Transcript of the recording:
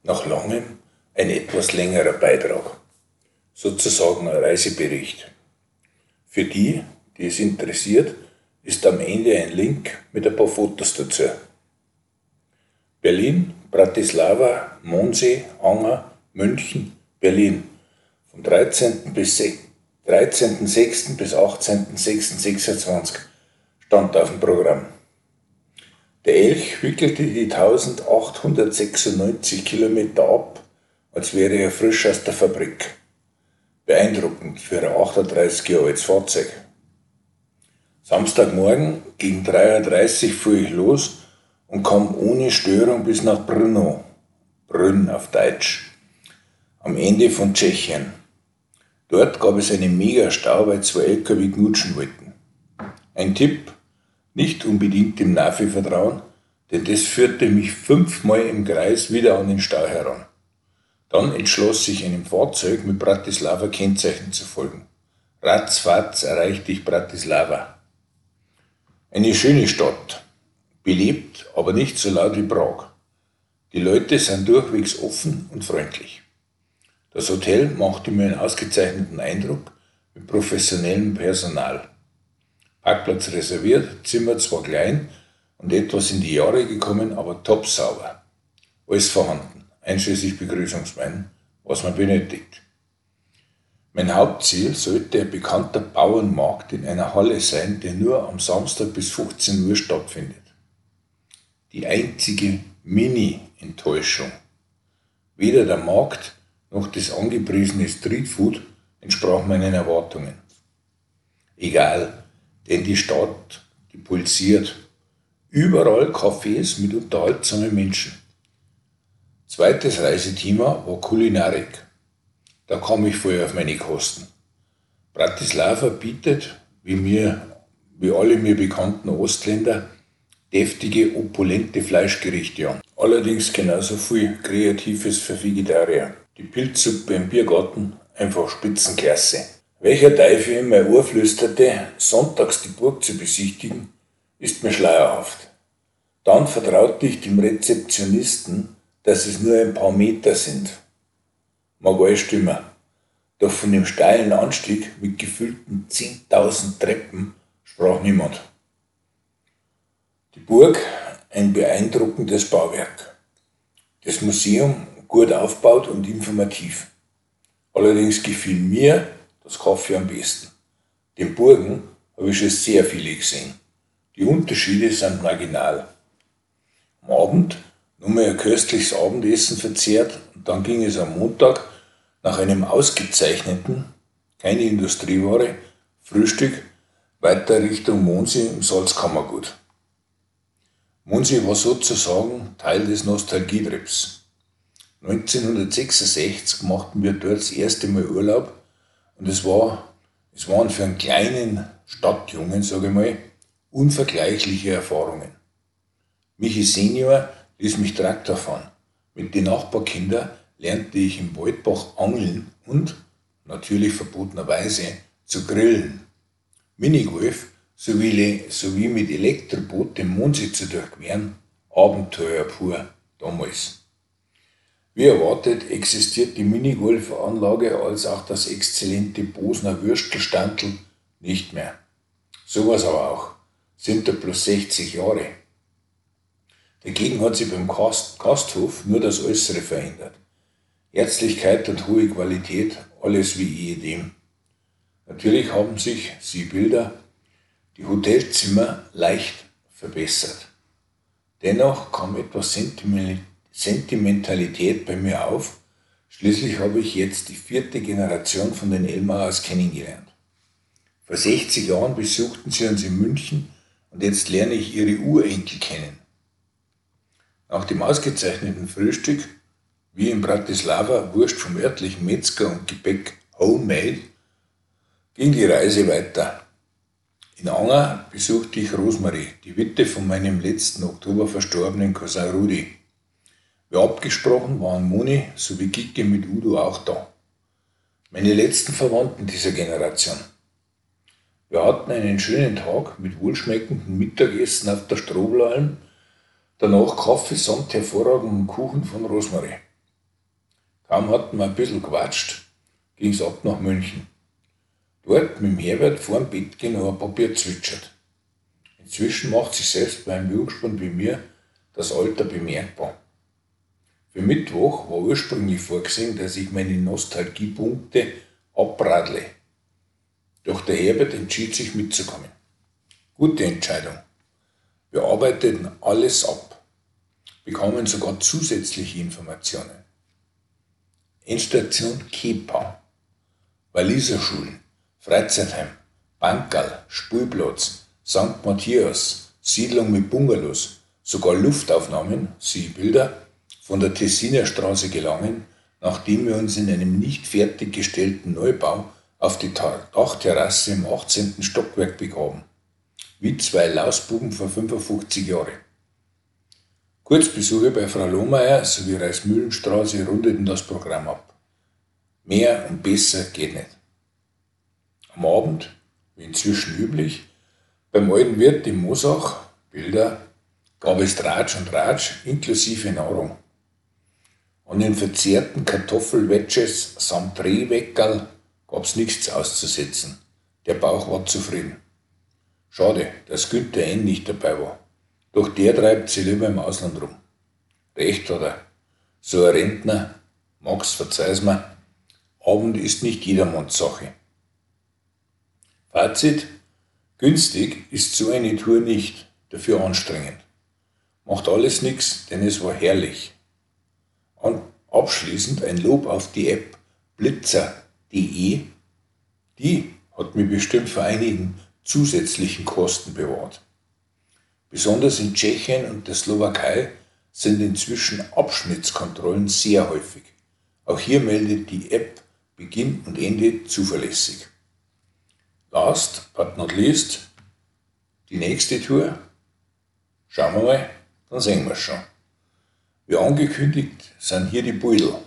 Nach langem ein etwas längerer Beitrag, sozusagen ein Reisebericht. Für die, die es interessiert, ist am Ende ein Link mit ein paar Fotos dazu. Berlin, Bratislava, Mondsee, Anger, München, Berlin. Vom 13.06. bis 18.06.26 stand auf dem Programm. Der Elch wickelte die 1896 Kilometer ab, als wäre er frisch aus der Fabrik. Beeindruckend für ein 38 Jahre altes Fahrzeug. Samstagmorgen gegen 3.30 Uhr fuhr ich los und kam ohne Störung bis nach Brno, Brünn auf Deutsch, am Ende von Tschechien. Dort gab es einen Megastau, weil 2 LKW knutschen wollten. Ein Tipp: nicht unbedingt dem Navi vertrauen, denn das führte mich 5-mal im Kreis wieder an den Stau heran. Dann entschloss ich, einem Fahrzeug mit Bratislava Kennzeichen zu folgen. Ratzfatz erreichte ich Bratislava. Eine schöne Stadt, belebt, aber nicht so laut wie Prag. Die Leute sind durchwegs offen und freundlich. Das Hotel machte mir einen ausgezeichneten Eindruck mit professionellem Personal. Parkplatz reserviert, Zimmer zwar klein und etwas in die Jahre gekommen, aber top sauber. Alles vorhanden, einschließlich Begrüßungswein, was man benötigt. Mein Hauptziel sollte ein bekannter Bauernmarkt in einer Halle sein, der nur am Samstag bis 15 Uhr stattfindet. Die einzige Mini-Enttäuschung. Weder der Markt noch das angepriesene Streetfood entsprach meinen Erwartungen. Egal, denn die Stadt, die pulsiert. Überall Cafés mit unterhaltsamen Menschen. Zweites Reisethema war Kulinarik. Da kam ich voll auf meine Kosten. Bratislava bietet, wie alle mir bekannten Ostländer, deftige, opulente Fleischgerichte an. Allerdings genauso viel Kreatives für Vegetarier. Die Pilzsuppe im Biergarten, einfach Spitzenklasse. Welcher Teufel in mein Ohr flüsterte, sonntags die Burg zu besichtigen, ist mir schleierhaft. Dann vertraute ich dem Rezeptionisten, dass es nur ein paar Meter sind. Mag alles stimmen, doch von dem steilen Anstieg mit gefüllten 10.000 Treppen sprach niemand. Die Burg, ein beeindruckendes Bauwerk. Das Museum gut aufgebaut und informativ. Allerdings gefiel mir das Kaffee am besten. Den Burgen habe ich schon sehr viele gesehen. Die Unterschiede sind marginal. Am Abend nochmal ein köstliches Abendessen verzehrt und dann ging es am Montag nach einem ausgezeichneten, keine Industrieware, Frühstück weiter Richtung Mondsee im Salzkammergut. Mondsee war sozusagen Teil des Nostalgietrips. 1966 machten wir dort das erste Mal Urlaub und es waren für einen kleinen Stadtjungen, sage ich mal, unvergleichliche Erfahrungen. Michi Senior ließ mich Traktor fahren. Mit den Nachbarkindern lernte ich im Waldbach angeln und, natürlich verbotenerweise, zu grillen. Minigolf sowie mit Elektroboot den Mondsee zu durchqueren, Abenteuer pur, damals. Wie erwartet existiert die Minigolfanlage als auch das exzellente Bosner Würstelstandl nicht mehr. Sowas aber auch, sind da bloß 60 Jahre. Dagegen hat sich beim Gasthof nur das Äußere verändert. Herzlichkeit und hohe Qualität, alles wie ehedem. Natürlich haben sich, siehe Bilder, die Hotelzimmer leicht verbessert. Dennoch kam etwas Sentimentalität bei mir auf. Schließlich habe ich jetzt die 4. Generation von den Elmauers kennengelernt. Vor 60 Jahren besuchten sie uns in München und jetzt lerne ich ihre Urenkel kennen. Nach dem ausgezeichneten Frühstück, wie in Bratislava, Wurst vom örtlichen Metzger und Gebäck homemade, ging die Reise weiter. In Anger besuchte ich Rosmarie, die Witwe von meinem letzten Oktober verstorbenen Cousin Rudi. Wie abgesprochen waren Moni sowie Gicke mit Udo auch da. Meine letzten Verwandten dieser Generation. Wir hatten einen schönen Tag mit wohlschmeckendem Mittagessen auf der Stroblalm, danach Kaffee samt hervorragendem Kuchen von Rosmarie. Kaum hatten wir ein bisschen gequatscht, ging's ab nach München. Dort mit dem Herbert vor dem Bett gehen noch ein paar Bier zwitschert. Inzwischen macht sich selbst bei einem Jungspund wie mir das Alter bemerkbar. Für Mittwoch war ursprünglich vorgesehen, dass ich meine Nostalgiepunkte abradle. Doch der Herbert entschied sich mitzukommen. Gute Entscheidung. Wir arbeiteten alles ab, bekamen sogar zusätzliche Informationen. Endstation Kepa, Waliserschulen, Freizeitheim, Bankerl, Spielplatz, St. Matthias, Siedlung mit Bungalows, sogar Luftaufnahmen, siehe Bilder, von der Tessiner Straße gelangen, nachdem wir uns in einem nicht fertiggestellten Neubau auf die Dachterrasse im 18. Stockwerk begaben. Wie zwei Lausbuben vor 55 Jahren. Kurzbesuche bei Frau Lohmeier sowie Reismühlenstraße rundeten das Programm ab. Mehr und besser geht nicht. Am Abend, wie inzwischen üblich, beim alten Wirt in Mosach, Bilder, gab es Tratsch und Ratsch inklusive Nahrung. An den verzehrten Kartoffelwedges samt Rehweckerl gab's nichts auszusetzen. Der Bauch war zufrieden. Schade, dass Günther N. nicht dabei war. Doch der treibt sich lieber im Ausland rum. Recht hat er. So ein Rentner, Max, verzeih's mir, Abend ist nicht jedermanns Sache. Fazit: günstig ist so eine Tour nicht, dafür anstrengend. Macht alles nix, denn es war herrlich. Und abschließend ein Lob auf die App blitzer.de. Die hat mich bestimmt vor einigen zusätzlichen Kosten bewahrt. Besonders in Tschechien und der Slowakei sind inzwischen Abschnittskontrollen sehr häufig. Auch hier meldet die App Beginn und Ende zuverlässig. Last but not least, die nächste Tour. Schauen wir mal, dann sehen wir es schon. Wie angekündigt sind hier die Beutel.